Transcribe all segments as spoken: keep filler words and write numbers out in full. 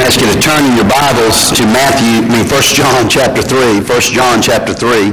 ask you to turn in your Bibles to Matthew, I mean First John chapter three, First John chapter three.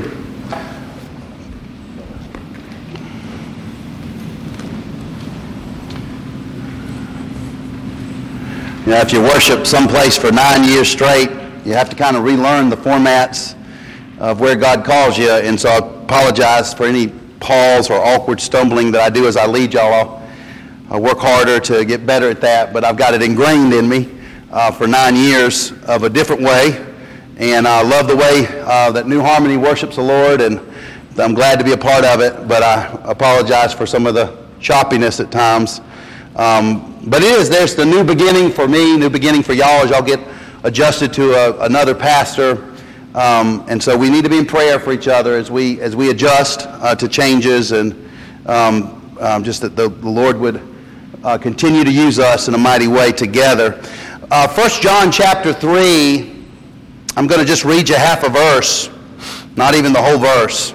You know, if you worship someplace for nine years straight, you have to kind of relearn the formats of where God calls you, and so I apologize for any pause or awkward stumbling that I do as I lead y'all. I'll, I'll work harder to get better at that, but I've got it ingrained in me uh, for nine years of a different way, and I love the way uh, that New Harmony worships the Lord, and I'm glad to be a part of it, but I apologize for some of the choppiness at times. Um, but it is, there's the new beginning for me, new beginning for y'all as y'all get adjusted to a, another pastor. Um, and so we need to be in prayer for each other as we as we adjust uh, to changes, and um, um, just that the, the Lord would uh, continue to use us in a mighty way together. Uh, First John chapter three, I'm going to just read you half a verse, not even the whole verse.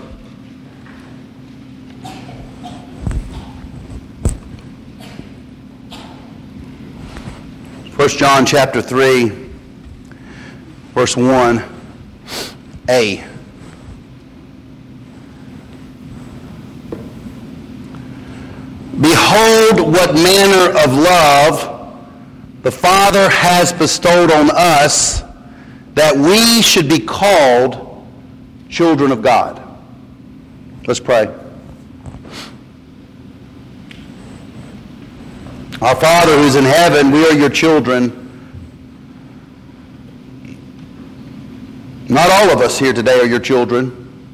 First John chapter three, verse one. A. Behold, what manner of love the Father has bestowed on us, that we should be called children of God. Let's pray. Our Father who's in heaven, we are your children. Not all of us here today are your children.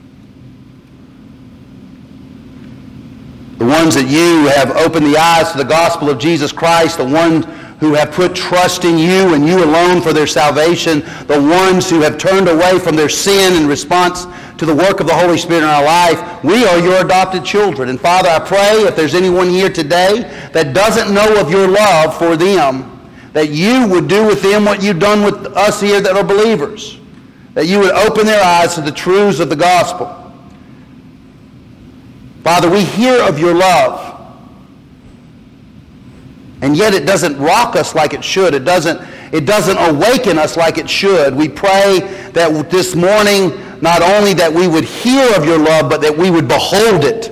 The ones that you have opened the eyes to the gospel of Jesus Christ, the ones who have put trust in you and you alone for their salvation, the ones who have turned away from their sin in response to the work of the Holy Spirit in our life, we are your adopted children. And Father, I pray if there's anyone here today that doesn't know of your love for them, that you would do with them what you've done with us here that are believers. That you would open their eyes to the truths of the gospel. Father, we hear of your love, and yet it doesn't rock us like it should. It doesn't, it doesn't awaken us like it should. We pray that this morning, not only that we would hear of your love, but that we would behold it.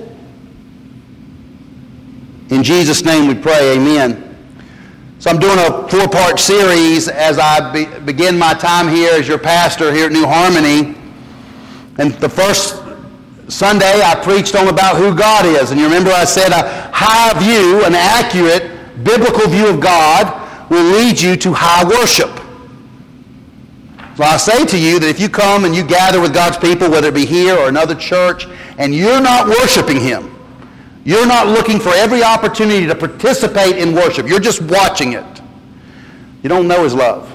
In Jesus' name we pray, amen. So I'm doing a four-part series as I be, begin my time here as your pastor here at New Harmony. And the first Sunday I preached on about who God is. And you remember I said a high view, an accurate biblical view of God will lead you to high worship. So I say to you that if you come and you gather with God's people, whether it be here or another church, and you're not worshiping Him, you're not looking for every opportunity to participate in worship. You're just watching it. You don't know His love.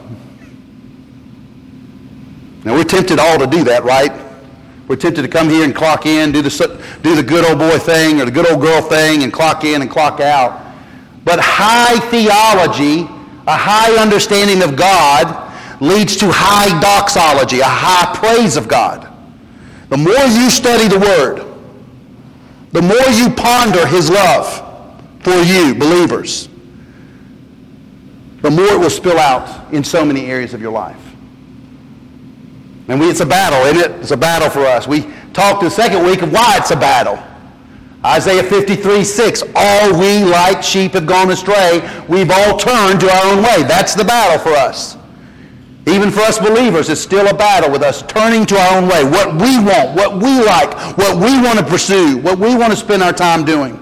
Now, we're tempted all to do that, right? We're tempted to come here and clock in, do the, do the good old boy thing or the good old girl thing and clock in and clock out. But high theology, a high understanding of God, leads to high doxology, a high praise of God. The more you study the Word, the more you ponder His love for you, believers, the more it will spill out in so many areas of your life. And we, it's a battle, isn't it? It's a battle for us. We talked the second week of why it's a battle. Isaiah fifty-three six, all we like sheep have gone astray. We've all turned to our own way. That's the battle for us. Even for us believers, it's still a battle with us turning to our own way. What we want, what we like, what we want to pursue, what we want to spend our time doing.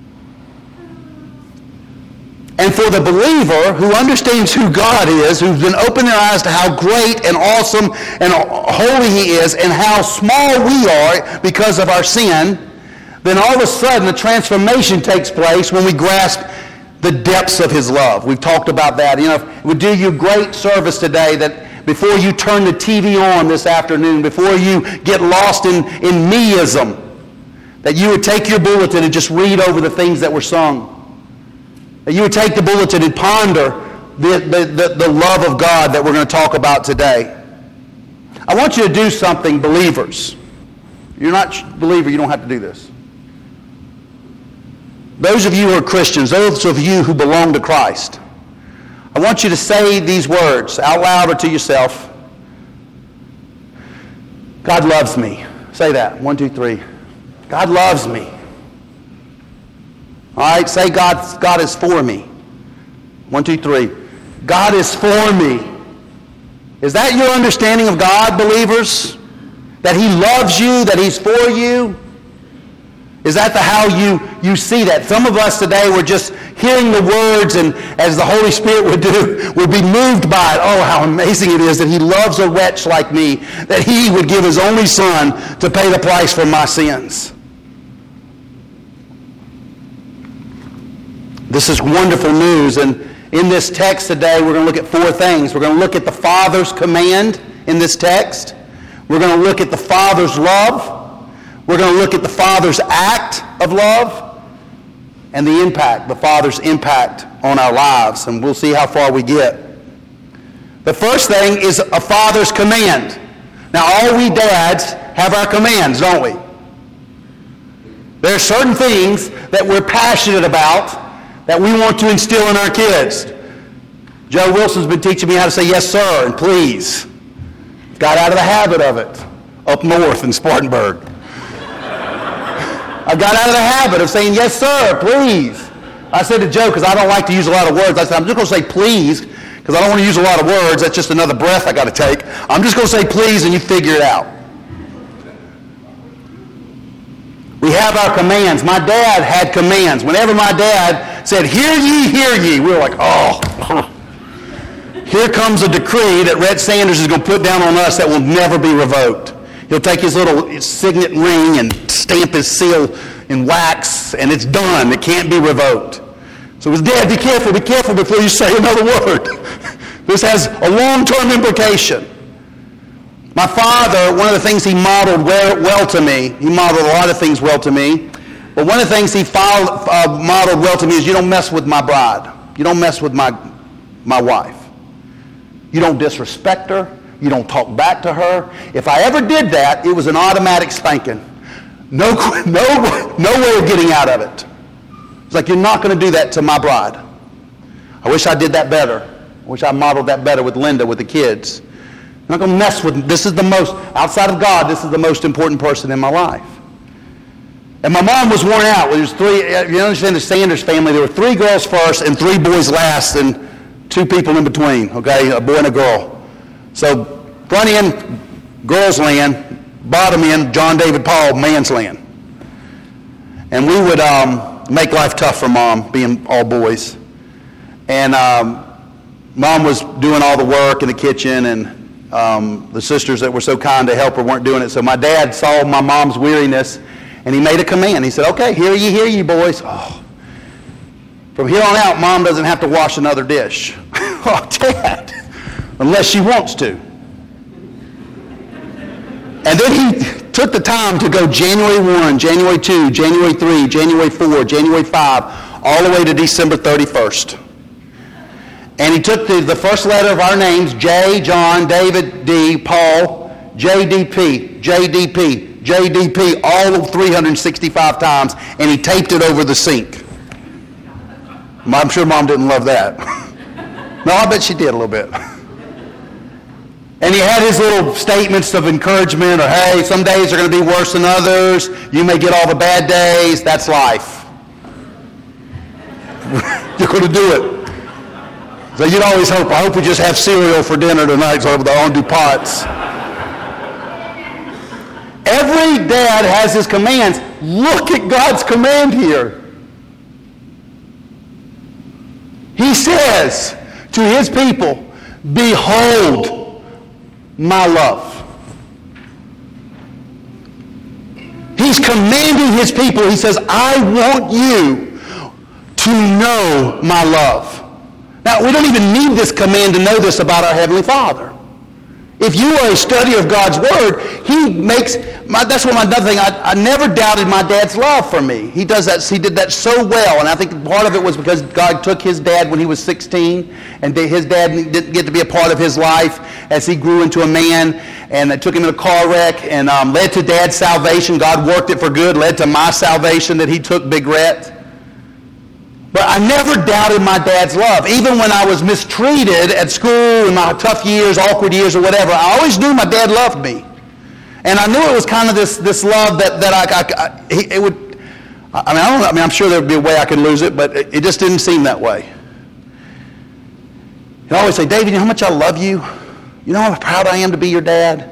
And for the believer who understands who God is, who's been opening their eyes to how great and awesome and holy He is, and how small we are because of our sin, then all of a sudden a transformation takes place when we grasp the depths of His love. We've talked about that. You know, it would do you great service today that before you turn the T V on this afternoon, before you get lost in, in meism, that you would take your bulletin and just read over the things that were sung. That you would take the bulletin and ponder the, the, the, the love of God that we're going to talk about today. I want you to do something, believers. You're not a believer, you don't have to do this. Those of you who are Christians, those of you who belong to Christ, I want you to say these words out loud or to yourself. God loves me. Say that. One, two, three. God loves me. All right, say God, God is for me. One, two, three. God is for me. Is that your understanding of God, believers? That He loves you, that He's for you? Is that the how you, you see that? Some of us today, we're just hearing the words, and as the Holy Spirit would do, would be moved by it. Oh, how amazing it is that He loves a wretch like me, that He would give His only Son to pay the price for my sins. This is wonderful news, and in this text today, we're going to look at four things. We're going to look at the Father's command in this text. We're going to look at the Father's love. We're going to look at the Father's act of love and the impact, the Father's impact on our lives, and we'll see how far we get. The first thing is a Father's command. Now, all we dads have our commands, don't we? There are certain things that we're passionate about that we want to instill in our kids. Joe Wilson's been teaching me how to say yes, sir, and please. Got out of the habit of it up north in Spartanburg. I got out of the habit of saying, yes, sir, please. I said to Joe, because I don't like to use a lot of words, I said, I'm just going to say please, because I don't want to use a lot of words. That's just another breath I got to take. I'm just going to say please, and you figure it out. We have our commands. My dad had commands. Whenever my dad said, hear ye, hear ye, we were like, oh, here comes a decree that Red Sanders is going to put down on us that will never be revoked. He'll take his little signet ring and stamp his seal in wax, and it's done. It can't be revoked. So his dad, be careful, be careful before you say another word. This has a long-term implication. My father, one of the things he modeled well, well to me, he modeled a lot of things well to me, but one of the things he followed, uh, modeled well to me is you don't mess with my bride. You don't mess with my, my wife. You don't disrespect her. You don't talk back to her. If I ever did that, it was an automatic spanking. No, no, no way of getting out of it. It's like, you're not going to do that to my bride. I wish I did that better. I wish I modeled that better with Linda, with the kids. I'm not going to mess with, this is the most, outside of God, this is the most important person in my life. And my mom was worn out. There was three, you understand the Sanders family, there were three girls first and three boys last and two people in between, okay, a boy and a girl. So front end, girls' land, bottom end, John David Paul, man's land. And we would um, make life tough for Mom, being all boys. And um, Mom was doing all the work in the kitchen, and um, the sisters that were so kind to help her weren't doing it. So my dad saw my mom's weariness, and he made a command. He said, okay, hear ye, hear ye, boys. Oh. From here on out, Mom doesn't have to wash another dish. Oh, Dad. Unless she wants to. And then he took the time to go January first, January second, January third, January fourth, January fifth, all the way to December thirty-first. And he took the, the first letter of our names, J, John, David, D, Paul, J D P, J D P, J D P, all three hundred sixty-five times, and he taped it over the sink. I'm sure Mom didn't love that. No, I bet she did a little bit. And he had his little statements of encouragement, or hey, some days are going to be worse than others. You may get all the bad days. That's life. You're going to do it. So you'd always hope, I hope we just have cereal for dinner tonight so I don't do pots. Every dad has his commands. Look at God's command here. He says to his people, behold my love. He's commanding his people. He says, I want you to know my love. Now, we don't even need this command to know this about our Heavenly Father. If you are a study of God's Word, he makes, my, that's one another thing, I, I never doubted my dad's love for me. He does that, he did that so well, and I think part of it was because God took his dad when he was sixteen, and his dad didn't get to be a part of his life as he grew into a man, and it took him in a car wreck, and um, led to dad's salvation. God worked it for good, led to my salvation that he took, Big Rhett. But I never doubted my dad's love. Even when I was mistreated at school in my tough years, awkward years or whatever, I always knew my dad loved me. And I knew it was kind of this, this love that, that I, I, I it would, I mean, I don't know, I mean, I'm sure there would be a way I could lose it, but it, it just didn't seem that way. And I always say, David, you know how much I love you? You know how proud I am to be your dad?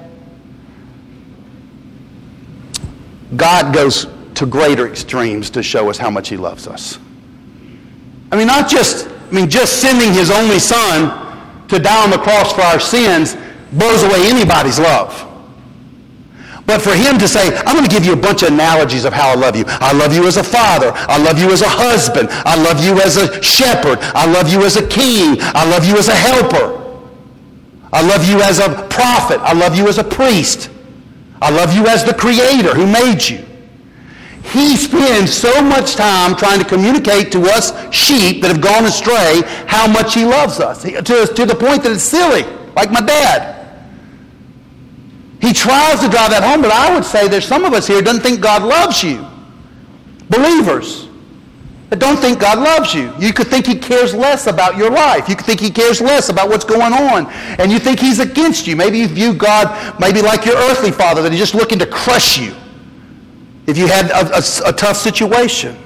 God goes to greater extremes to show us how much he loves us. I mean, not just, I mean, just sending his only son to die on the cross for our sins blows away anybody's love. But for him to say, I'm going to give you a bunch of analogies of how I love you. I love you as a father. I love you as a husband. I love you as a shepherd. I love you as a king. I love you as a helper. I love you as a prophet. I love you as a priest. I love you as the creator who made you. He spends so much time trying to communicate to us sheep that have gone astray how much he loves us, to, to the point that it's silly, like my dad. He tries to drive that home, but I would say there's some of us here that don't think God loves you. Believers that don't think God loves you. You could think he cares less about your life. You could think he cares less about what's going on. And you think he's against you. Maybe you view God maybe like your earthly father, that he's just looking to crush you if you had a, a, a tough situation.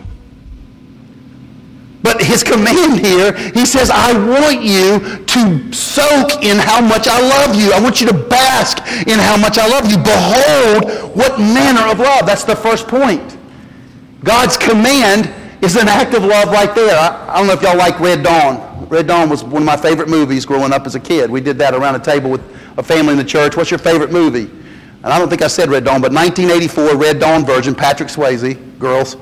But his command here, he says, I want you to soak in how much I love you. I want you to bask in how much I love you. Behold, what manner of love. That's the first point. God's command is an act of love right there. I, I don't know if y'all like Red Dawn. Red Dawn was one of my favorite movies growing up as a kid. We did that around a table with a family in the church. What's your favorite movie? And I don't think I said Red Dawn, but nineteen eighty-four Red Dawn version, Patrick Swayze, girls.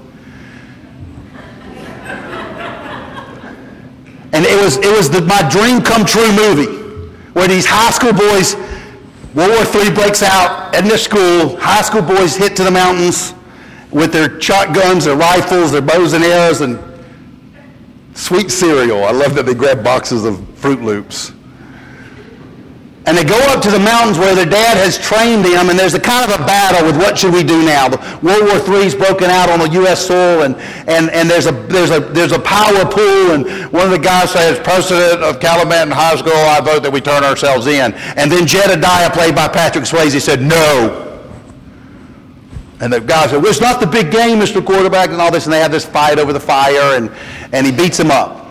And it was it was the, my dream come true movie, where these high school boys, World War Three breaks out in their school, high school boys hit to the mountains with their shotguns, their rifles, their bows and arrows, and sweet cereal. I love that they grab boxes of Fruit Loops. And they go up to the mountains where their dad has trained them, and there's a kind of a battle with what should we do now. The World War Three's broken out on the U S soil, and, and, and there's a there's a there's a power pool, and one of the guys says, President of Calumet High School, I vote that we turn ourselves in. And then Jedediah, played by Patrick Swayze, said, no. And the guy said, well, it's not the big game, Mister Quarterback, and all this, and they have this fight over the fire, and, and he beats him up.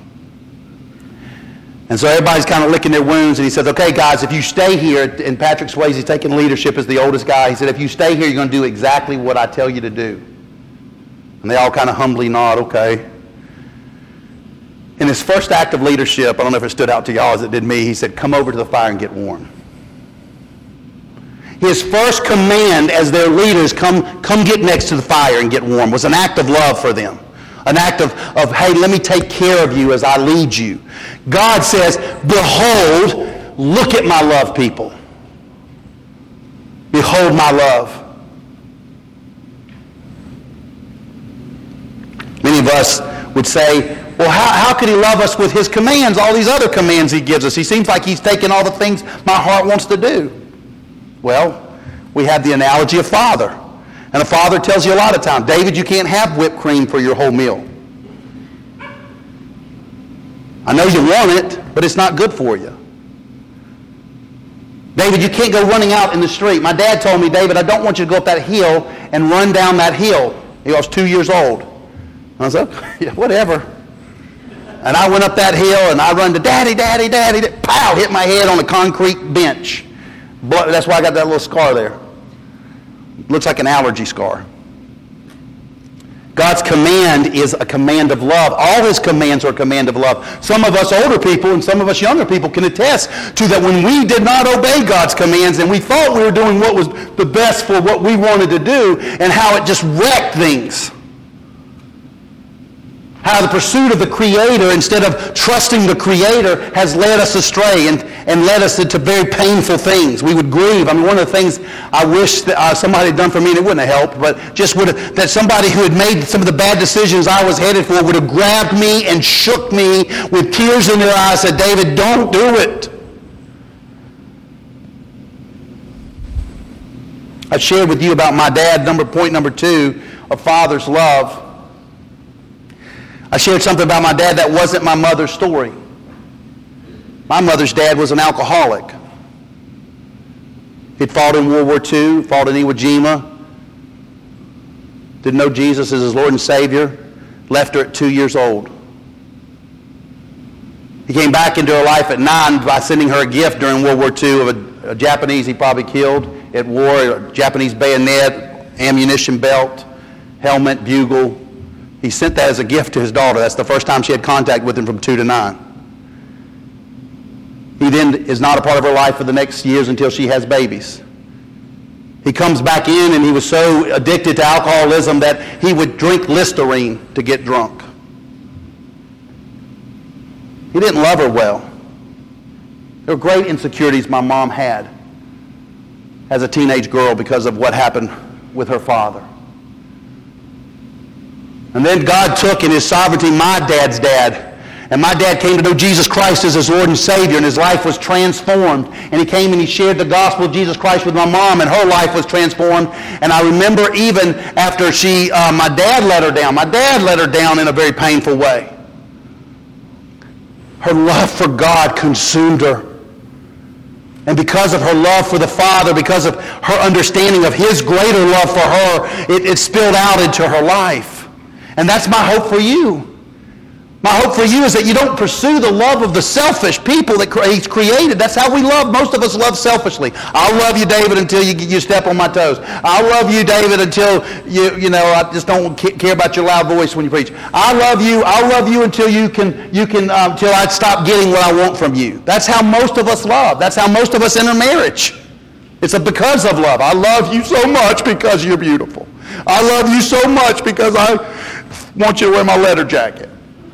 And so everybody's kind of licking their wounds, and he says, okay, guys, if you stay here, and Patrick Swayze's taking leadership as the oldest guy, he said, if you stay here, you're going to do exactly what I tell you to do. And they all kind of humbly nod, okay. In his first act of leadership, I don't know if it stood out to y'all as it did me, he said, come over to the fire and get warm. His first command as their leaders, come, come get next to the fire and get warm, was an act of love for them. An act of, of, hey, let me take care of you as I lead you. God says, behold, look at my love, people. Behold my love. Many of us would say, well, how, how could he love us with his commands, all these other commands he gives us? He seems like he's taking all the things my heart wants to do. Well, we have the analogy of father. And a father tells you a lot of times, David, you can't have whipped cream for your whole meal. I know you want it, but it's not good for you. David, you can't go running out in the street. My dad told me, David, I don't want you to go up that hill and run down that hill. He was two years old. I was like, yeah, whatever. And I went up that hill and I run to daddy, daddy, daddy. Pow, hit my head on a concrete bench. Blood, that's why I got that little scar there. Looks like an allergy scar. God's command is a command of love. All his commands are a command of love. Some of us older people and some of us younger people can attest to that when we did not obey God's commands and we thought we were doing what was the best for what we wanted to do, and how it just wrecked things. How the pursuit of the Creator instead of trusting the Creator has led us astray and, and led us into very painful things. We would grieve. I mean, one of the things I wish that uh, somebody had done for me, and it wouldn't have helped, but just would have, that somebody who had made some of the bad decisions I was headed for would have grabbed me and shook me with tears in their eyes and said, David, don't do it. I shared with you about my dad, number point number two, of father's love. I shared something about my dad that wasn't my mother's story. My mother's dad was an alcoholic. He'd fought in World War Two, fought in Iwo Jima, didn't know Jesus as his Lord and Savior, left her at two years old. He came back into her life at nine by sending her a gift during World War Two of a, a Japanese he probably killed at war, a Japanese bayonet, ammunition belt, helmet, bugle. He sent that as a gift to his daughter. That's the first time she had contact with him from two to nine. He then is not a part of her life for the next years until she has babies. He comes back in and he was so addicted to alcoholism that he would drink Listerine to get drunk. He didn't love her well. There were great insecurities my mom had as a teenage girl because of what happened with her father. And then God took in his sovereignty my dad's dad. And my dad came to know Jesus Christ as his Lord and Savior, and his life was transformed. And he came and he shared the gospel of Jesus Christ with my mom, and her life was transformed. And I remember even after she, uh, my dad let her down. My dad let her down in a very painful way. Her love for God consumed her. And because of her love for the Father, because of her understanding of his greater love for her, it, it spilled out into her life. And that's my hope for you. My hope for you is that you don't pursue the love of the selfish people that he's created. That's how we love. Most of us love selfishly. I'll love you, David, until you, you step on my toes. I'll love you, David, until you, you know, I just don't care about your loud voice when you preach. I love you. I'll love you until you can, you can, um, until I stop getting what I want from you. That's how most of us love. That's how most of us enter marriage. It's a because of love. I love you so much because you're beautiful. I love you so much because I want you to wear my leather jacket.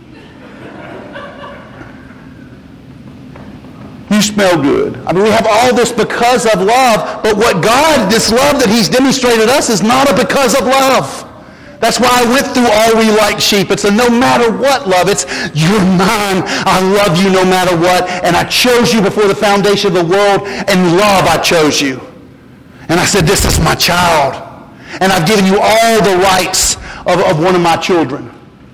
You smell good. I mean, we have all this because of love, but what God, this love that he's demonstrated us is not a because of love. That's why I went through all we like sheep. It's a no matter what love. It's you're mine. I love you no matter what. And I chose you before the foundation of the world. And love, I chose you. And I said, this is my child. And I've given you all the rights of, of one of my children.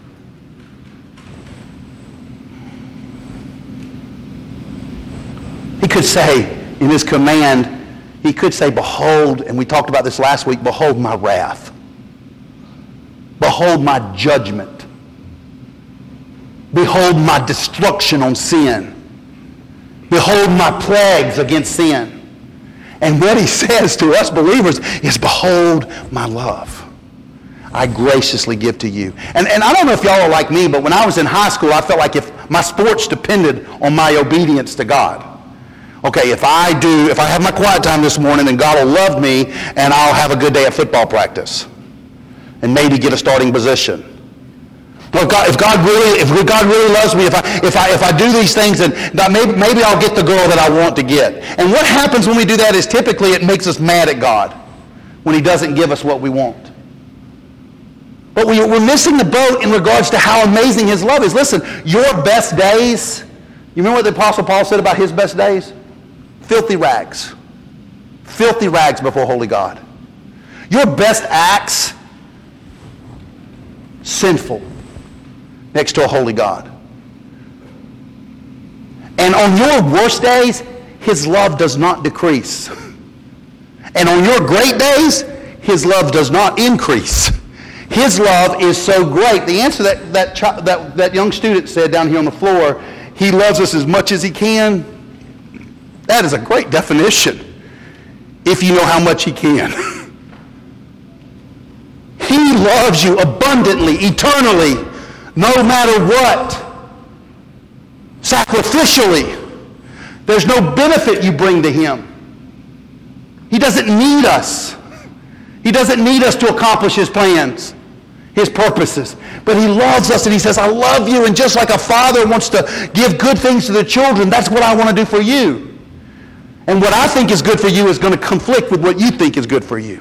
He could say in his command, he could say, behold, and we talked about this last week, behold my wrath. Behold my judgment. Behold my destruction on sin. Behold my plagues against sin. And what he says to us believers is, behold my love. I graciously give to you. And, and I don't know if y'all are like me, but when I was in high school, I felt like if my sports depended on my obedience to God. Okay, if I do, if I have my quiet time this morning, then God will love me and I'll have a good day at football practice and maybe get a starting position. Look, God, if God really, if God really loves me, if I, if I, if I do these things, then maybe, maybe I'll get the girl that I want to get. And what happens when we do that is typically it makes us mad at God when he doesn't give us what we want. But we, we're missing the boat in regards to how amazing his love is. Listen, your best days, you remember what the Apostle Paul said about his best days? Filthy rags. Filthy rags before holy God. Your best acts, sinful next to a holy God. And on your worst days, his love does not decrease. And on your great days, his love does not increase. His love is so great. The answer that that, ch- that that young student said down here on the floor, he loves us as much as he can. That is a great definition if you know how much he can. He loves you abundantly, eternally, no matter what. Sacrificially. There's no benefit you bring to him. He doesn't need us. He doesn't need us to accomplish his plans, his purposes. But he loves us and he says, I love you. And just like a father wants to give good things to their children, that's what I want to do for you. And what I think is good for you is going to conflict with what you think is good for you.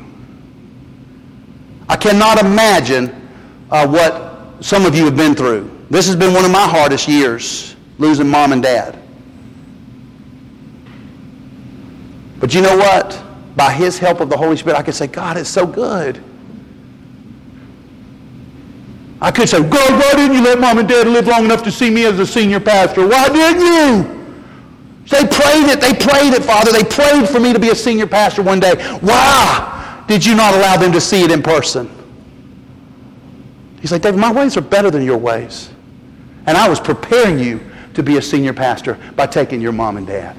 I cannot imagine uh, what some of you have been through. This has been one of my hardest years, losing mom and dad. But you know what? By his help of the Holy Spirit, I can say, God is so good. I could say, God, why didn't you let mom and dad live long enough to see me as a senior pastor? Why didn't you? So they prayed it. They prayed it, Father. They prayed for me to be a senior pastor one day. Why did you not allow them to see it in person? He's like, David, my ways are better than your ways. And I was preparing you to be a senior pastor by taking your mom and dad.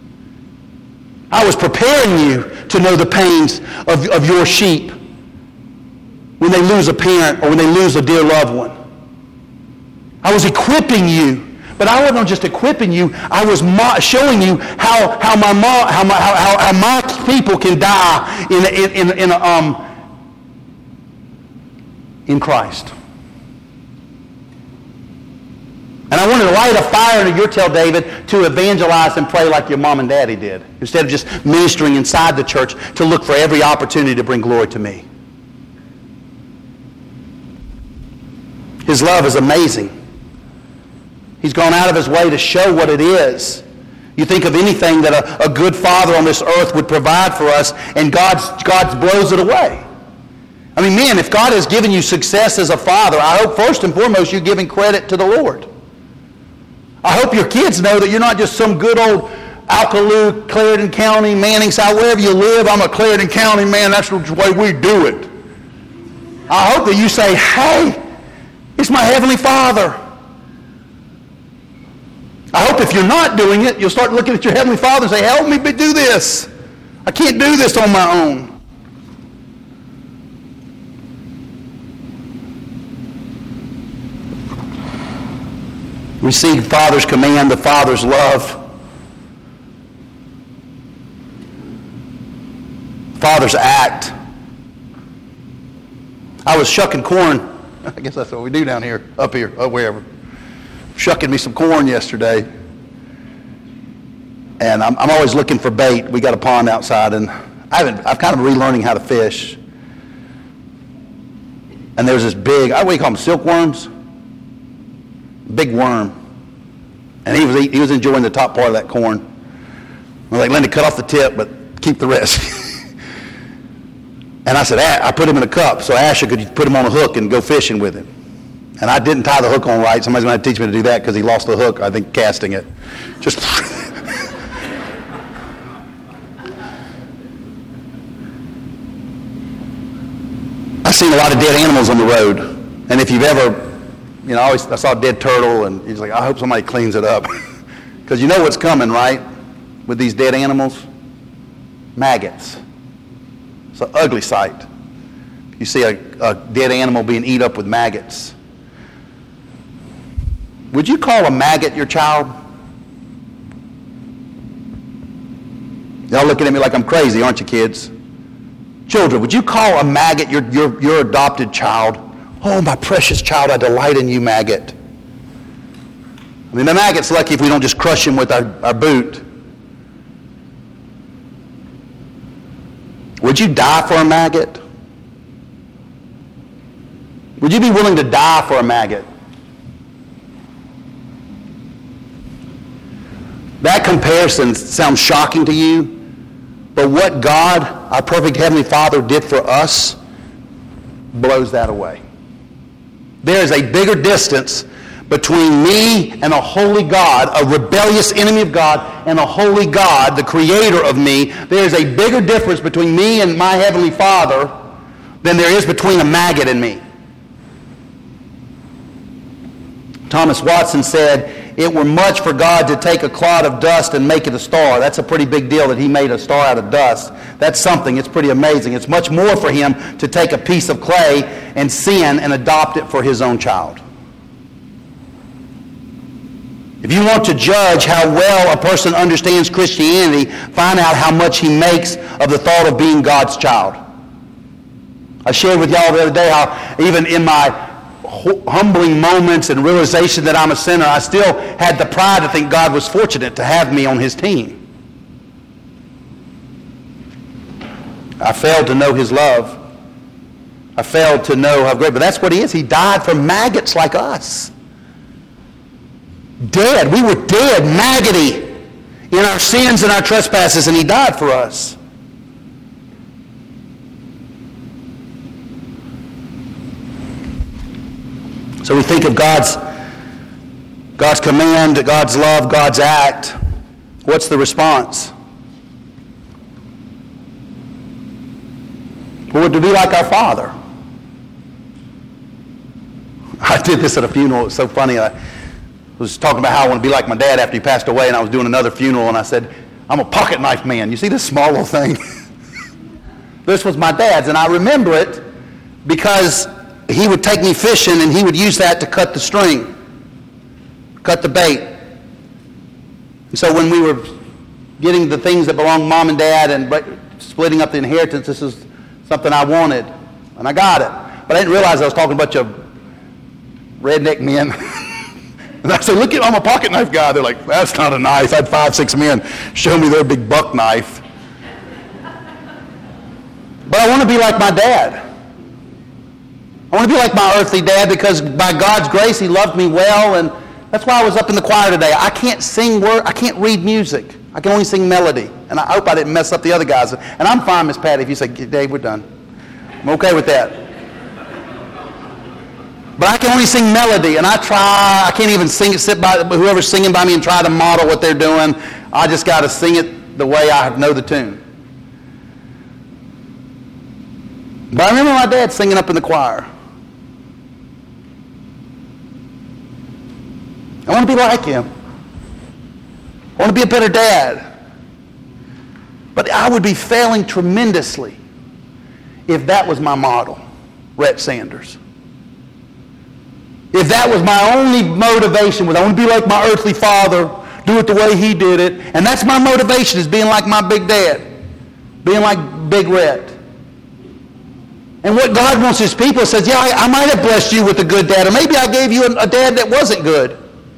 I was preparing you to know the pains of, of your sheep when they lose a parent or when they lose a dear loved one. I was equipping you. But I wasn't just equipping you. I was mo- showing you how how my mo- how my how, how, how my people can die in in in, in um in Christ. And I wanted to light a fire under your tail, David, to evangelize and pray like your mom and daddy did, instead of just ministering inside the church to look for every opportunity to bring glory to me. His love is amazing. He's gone out of his way to show what it is. You think of anything that a, a good father on this earth would provide for us, and God's, God blows it away. I mean, man, if God has given you success as a father, I hope first and foremost you're giving credit to the Lord. I hope your kids know that you're not just some good old Alcaloo, Clarendon County, Manning South, wherever you live, I'm a Clarendon County man, that's the way we do it. I hope that you say, hey, it's my Heavenly Father. I hope if you're not doing it, you'll start looking at your Heavenly Father and say, help me do this. I can't do this on my own. We see Father's command, the Father's love. Father's act. I was shucking corn. I guess that's what we do down here, up here, up wherever. Shucking me some corn yesterday, and I'm, I'm always looking for bait. We got a pond outside, and I haven't. I've kind of relearning how to fish. And there's this big, I what do you call them, silkworms? Big worm, and he was eat, he was enjoying the top part of that corn. I was like, Linda, cut off the tip, but keep the rest. And I said, I put him in a cup so Asher could put him on a hook and go fishing with him. And I didn't tie the hook on right. Somebody's going to teach me to do that because he lost the hook, I think, casting it. Just I've seen a lot of dead animals on the road. And if you've ever, you know, I, always, I saw a dead turtle, and he's like, I hope somebody cleans it up. Because you know what's coming, right, with these dead animals? Maggots. It's an ugly sight. You see a, a dead animal being eaten up with maggots. Would you call a maggot your child? Y'all looking at me like I'm crazy, aren't you, kids? Children, would you call a maggot your, your, your adopted child? Oh, my precious child, I delight in you, maggot. I mean, the maggot's lucky if we don't just crush him with our, our boot. Would you die for a maggot? Would you be willing to die for a maggot? That comparison sounds shocking to you, but what God, our perfect Heavenly Father, did for us blows that away. There is a bigger distance between me and a holy God, a rebellious enemy of God, and a holy God, the creator of me. There is a bigger difference between me and my Heavenly Father than there is between a maggot and me. Thomas Watson said, it were much for God to take a clod of dust and make it a star. That's a pretty big deal that he made a star out of dust. That's something. It's pretty amazing. It's much more for him to take a piece of clay and sin and adopt it for his own child. If you want to judge how well a person understands Christianity, find out how much he makes of the thought of being God's child. I shared with y'all the other day how even in my humbling moments and realization that I'm a sinner, I still had the pride to think God was fortunate to have me on his team. I failed to know his love. I failed to know how great, but that's what he is. He died for maggots like us. Dead. We were dead, maggoty, in our sins and our trespasses, and he died for us. So we think of God's, God's command, God's love, God's act. What's the response? Well, to be like our Father. I did this at a funeral. It was so funny. I was talking about how I want to be like my dad after he passed away, and I was doing another funeral, and I said, I'm a pocket knife man. You see this small little thing? This was my dad's, and I remember it because he would take me fishing, and he would use that to cut the string, cut the bait. And so when we were getting the things that belonged to Mom and Dad and splitting up the inheritance, this is something I wanted, and I got it. But I didn't realize I was talking to a bunch of redneck men. And I said, look at, I'm a pocket knife guy. They're like, that's not a knife. I had five, six men show me their big buck knife. But I want to be like my dad. I want to be like my earthly dad because by God's grace, he loved me well, and that's why I was up in the choir today. I can't sing word, I can't read music. I can only sing melody. And I hope I didn't mess up the other guys. And I'm fine, Miss Patty, if you say, Dave, we're done. I'm okay with that. But I can only sing melody, and I try. I can't even sing it, sit by whoever's singing by me and try to model what they're doing. I just got to sing it the way I know the tune. But I remember my dad singing up in the choir. I want to be like him. I want to be a better dad. But I would be failing tremendously if that was my model, Rhett Sanders. If that was my only motivation, was I want to be like my earthly father, do it the way he did it, and that's my motivation, is being like my big dad, being like Big Rhett. And what God wants his people says, yeah, I, I might have blessed you with a good dad, or maybe I gave you a, a dad that wasn't good.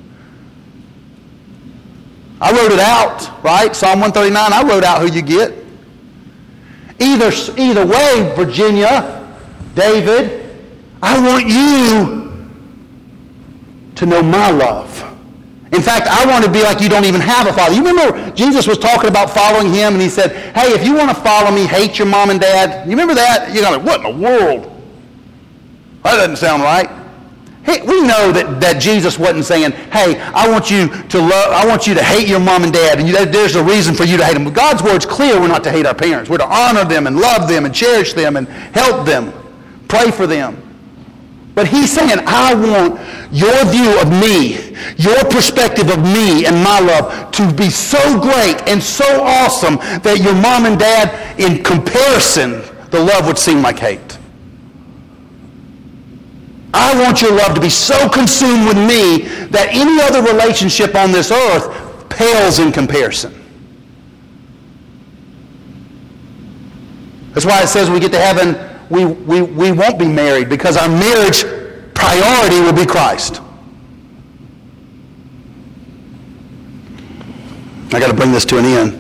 I wrote it out, right? Psalm one thirty-nine, I wrote out who you get. Either, either way, Virginia, David, I want you to know my love. In fact, I want to be like you don't even have a father. You remember Jesus was talking about following him, and he said, hey, if you want to follow me, hate your mom and dad. You remember that? You're like, what in the world? That doesn't sound right. Hey, we know that, that Jesus wasn't saying, hey, I want you to love, I want you to hate your mom and dad, and you, there's a reason for you to hate them. But God's word's clear. We're not to hate our parents. We're to honor them and love them and cherish them and help them, pray for them. But he's saying, I want your view of me, your perspective of me and my love to be so great and so awesome that your mom and dad, in comparison, the love would seem like hate. I want your love to be so consumed with me that any other relationship on this earth pales in comparison. That's why it says when we get to heaven, We, we, we won't be married because our marriage priority will be Christ. I got to bring this to an end.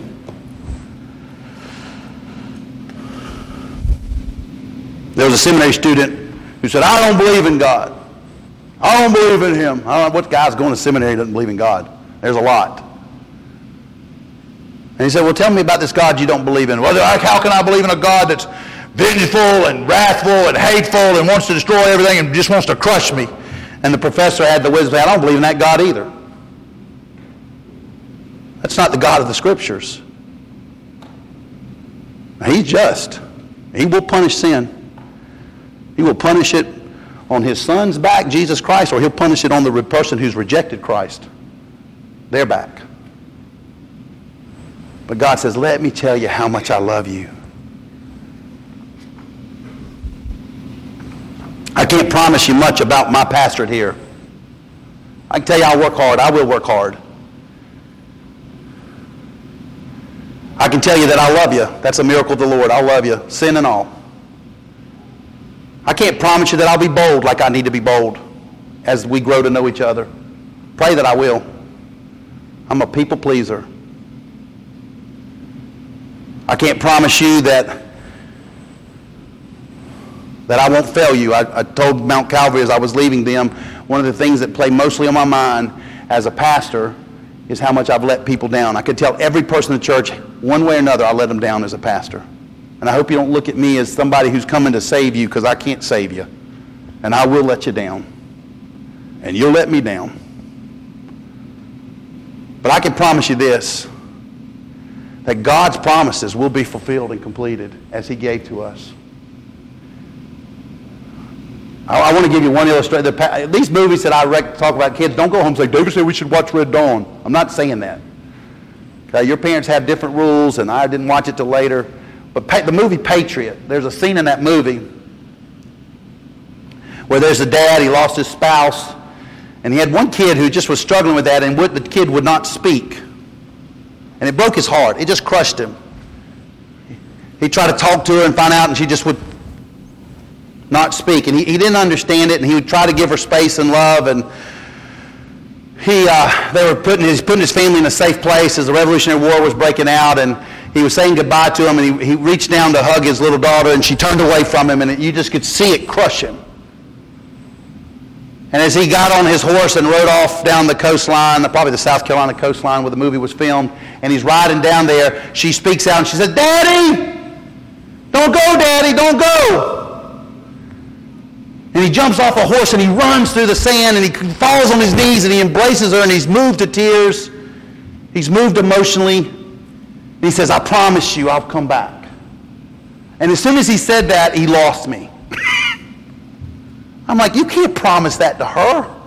There was a seminary student who said, I don't believe in God. I don't believe in him. I don't know what guy's going to seminary who doesn't believe in God. There's a lot. And he said, well, tell me about this God you don't believe in. Well, how can I believe in a God that's vengeful and wrathful and hateful and wants to destroy everything and just wants to crush me? And the professor had the wisdom to say, I don't believe in that God either. That's not the God of the Scriptures. He's just. He will punish sin. He will punish it on his son's back, Jesus Christ, or he'll punish it on the person who's rejected Christ, their back. But God says, let me tell you how much I love you. I can't promise you much about my pastorate here. I can tell you I'll work hard. I will work hard. I can tell you that I love you. That's a miracle of the Lord. I love you, sin and all. I can't promise you that I'll be bold like I need to be bold as we grow to know each other. Pray that I will. I'm a people pleaser. I can't promise you that that I won't fail you. I, I told Mount Calvary as I was leaving them, one of the things that play mostly on my mind as a pastor is how much I've let people down. I could tell every person in the church, one way or another, I let them down as a pastor. And I hope you don't look at me as somebody who's coming to save you, because I can't save you. And I will let you down. and you'll let me down. But I can promise you this, that God's promises will be fulfilled and completed as he gave to us. I, I want to give you one illustration. The, these movies that I rec- talk about kids, don't go home and say, David said we should watch Red Dawn. I'm not saying that. Okay, your parents have different rules, and I didn't watch it till later. But pa- the movie Patriot, there's a scene in that movie where there's a dad, he lost his spouse, and he had one kid who just was struggling with that, and would, the kid would not speak. And it broke his heart. It just crushed him. He tried to talk to her and find out, and she just would not speak. And he, he didn't understand it, and he would try to give her space and love. And he, uh, they were putting his, putting his family in a safe place as the Revolutionary War was breaking out, and he was saying goodbye to him, and he, he reached down to hug his little daughter, and she turned away from him, and it, you just could see it crush him. And as he got on his horse and rode off down the coastline, probably the South Carolina coastline where the movie was filmed, and he's riding down there, she speaks out and she says, Daddy! Don't go, Daddy, don't go! And he jumps off a horse and he runs through the sand and he falls on his knees and he embraces her and he's moved to tears. He's moved emotionally. And he says, I promise you I'll come back. And as soon as he said that, he lost me. I'm like, you can't promise that to her.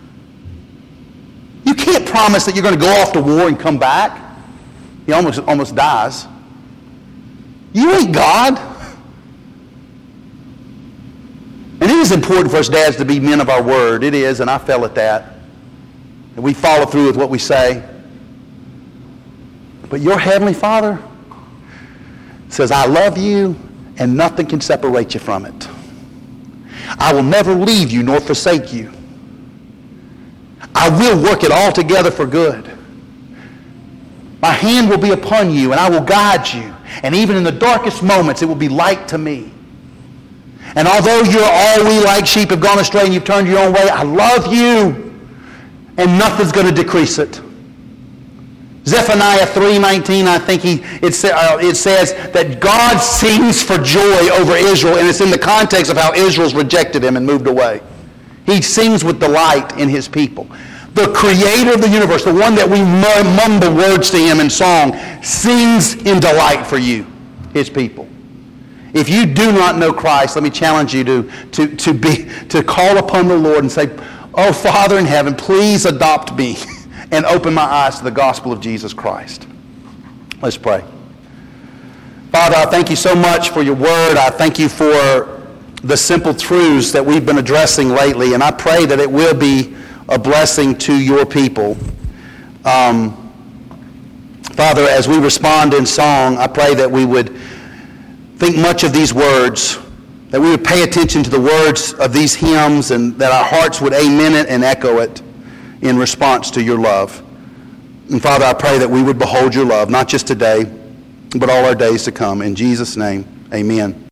You can't promise that you're going to go off to war and come back. He almost, almost dies. You ain't God. And it is important for us dads to be men of our word. It is, and I fell at that. And we follow through with what we say. But your Heavenly Father says, I love you, and nothing can separate you from it. I will never leave you nor forsake you. I will work it all together for good. My hand will be upon you, and I will guide you. And even in the darkest moments, it will be light to me. And although you're all we like sheep have gone astray and you've turned your own way, I love you, and nothing's going to decrease it. Zephaniah three nineteen, I think he it, uh, it says that God sings for joy over Israel, and it's in the context of how Israel's rejected him and moved away. He sings with delight in his people. The creator of the universe, the one that we mumble words to him in song, sings in delight for you, his people. If you do not know Christ, let me challenge you to, to, to, be, to call upon the Lord and say, oh, Father in heaven, please adopt me and open my eyes to the gospel of Jesus Christ. Let's pray. Father, I thank you so much for your word. I thank you for the simple truths that we've been addressing lately, and I pray that it will be a blessing to your people. Um, Father, as we respond in song, I pray that we would think much of these words, that we would pay attention to the words of these hymns, and that our hearts would amen it and echo it in response to your love. And Father, I pray that we would behold your love, not just today, but all our days to come. In Jesus' name, amen.